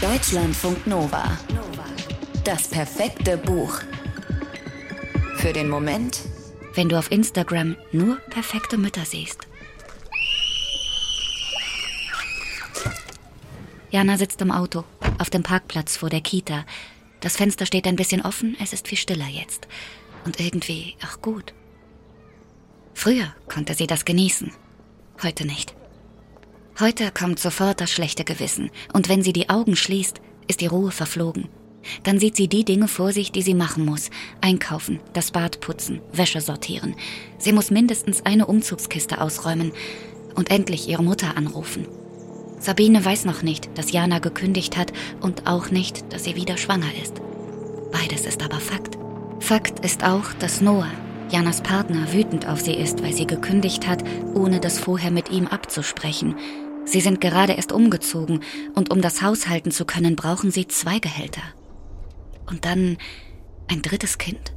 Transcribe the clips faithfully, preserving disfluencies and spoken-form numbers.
Deutschlandfunk Nova. Das perfekte Buch. Für den Moment, wenn du auf Instagram nur perfekte Mütter siehst. Jana sitzt im Auto, auf dem Parkplatz vor der Kita. Das Fenster steht ein bisschen offen, es ist viel stiller jetzt. Und irgendwie auch gut. Früher konnte sie das genießen, heute nicht. Heute kommt sofort das schlechte Gewissen. Und wenn sie die Augen schließt, ist die Ruhe verflogen. Dann sieht sie die Dinge vor sich, die sie machen muss. Einkaufen, das Bad putzen, Wäsche sortieren. Sie muss mindestens eine Umzugskiste ausräumen und endlich ihre Mutter anrufen. Sabine weiß noch nicht, dass Jana gekündigt hat und auch nicht, dass sie wieder schwanger ist. Beides ist aber Fakt. Fakt ist auch, dass Noah, Janas Partner, wütend auf sie ist, weil sie gekündigt hat, ohne das vorher mit ihm abzusprechen. Sie sind gerade erst umgezogen und um das Haus halten zu können, brauchen sie zwei Gehälter. Und dann ein drittes Kind.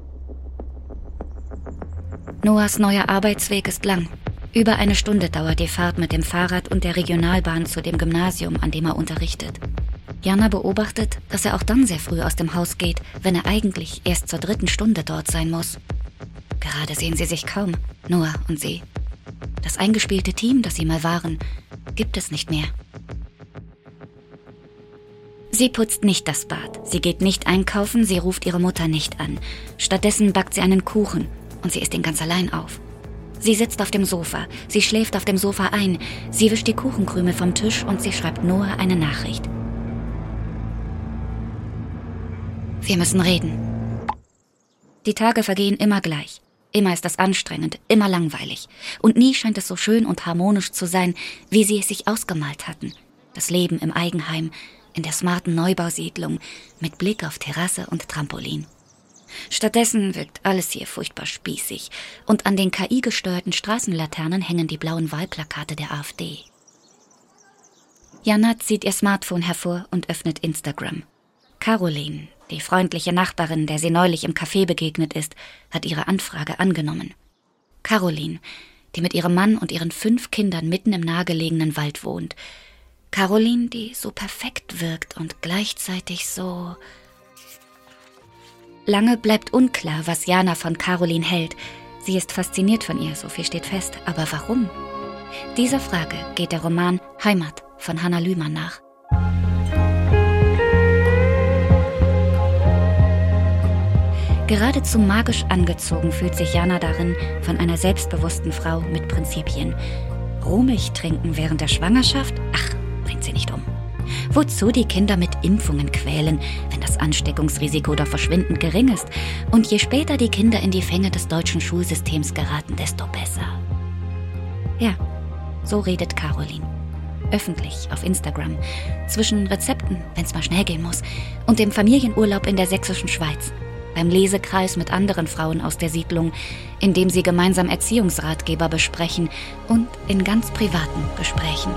Noahs neuer Arbeitsweg ist lang. Über eine Stunde dauert die Fahrt mit dem Fahrrad und der Regionalbahn zu dem Gymnasium, an dem er unterrichtet. Jana beobachtet, dass er auch dann sehr früh aus dem Haus geht, wenn er eigentlich erst zur dritten Stunde dort sein muss. Gerade sehen sie sich kaum, Noah und sie. Das eingespielte Team, das sie mal waren, gibt es nicht mehr. Sie putzt nicht das Bad, sie geht nicht einkaufen, sie ruft ihre Mutter nicht an. Stattdessen backt sie einen Kuchen und sie isst ihn ganz allein auf. Sie sitzt auf dem Sofa, sie schläft auf dem Sofa ein, sie wischt die Kuchenkrümel vom Tisch und sie schreibt Noah eine Nachricht. Wir müssen reden. Die Tage vergehen immer gleich. Immer ist es anstrengend, immer langweilig. Und nie scheint es so schön und harmonisch zu sein, wie sie es sich ausgemalt hatten. Das Leben im Eigenheim, in der smarten Neubausiedlung, mit Blick auf Terrasse und Trampolin. Stattdessen wirkt alles hier furchtbar spießig. Und an den K I-gesteuerten Straßenlaternen hängen die blauen Wahlplakate der AfD. Jana zieht ihr Smartphone hervor und öffnet Instagram. Caroline, die freundliche Nachbarin, der sie neulich im Café begegnet ist, hat ihre Anfrage angenommen. Caroline, die mit ihrem Mann und ihren fünf Kindern mitten im nahegelegenen Wald wohnt. Caroline, die so perfekt wirkt und gleichzeitig so... Lange bleibt unklar, was Jana von Caroline hält. Sie ist fasziniert von ihr, so viel steht fest. Aber warum? Dieser Frage geht der Roman Heimat von Hanna Lühmann nach. Geradezu magisch angezogen fühlt sich Jana darin von einer selbstbewussten Frau mit Prinzipien. Rohmilch trinken während der Schwangerschaft? Ach, bringt sie nicht um. Wozu die Kinder mit Impfungen quälen, wenn das Ansteckungsrisiko doch verschwindend gering ist? Und je später die Kinder in die Fänge des deutschen Schulsystems geraten, desto besser. Ja, so redet Caroline. Öffentlich auf Instagram. Zwischen Rezepten, wenn es mal schnell gehen muss, und dem Familienurlaub in der sächsischen Schweiz. Beim Lesekreis mit anderen Frauen aus der Siedlung, in dem sie gemeinsam Erziehungsratgeber besprechen und in ganz privaten Gesprächen.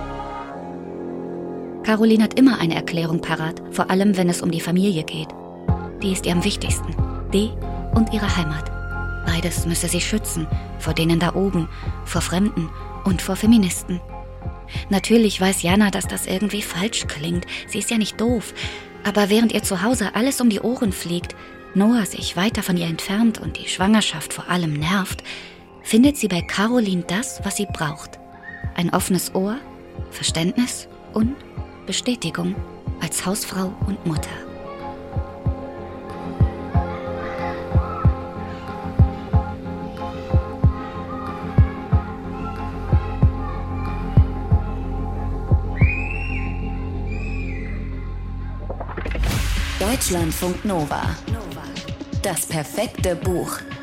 Caroline hat immer eine Erklärung parat, vor allem wenn es um die Familie geht. Die ist ihr am wichtigsten, die und ihre Heimat. Beides müsse sie schützen, vor denen da oben, vor Fremden und vor Feministen. Natürlich weiß Jana, dass das irgendwie falsch klingt, sie ist ja nicht doof. Aber während ihr zu Hause alles um die Ohren fliegt, Noah sich weiter von ihr entfernt und die Schwangerschaft vor allem nervt, findet sie bei Caroline das, was sie braucht. Ein offenes Ohr, Verständnis und Bestätigung als Hausfrau und Mutter. Deutschlandfunk Nova. Das perfekte Buch.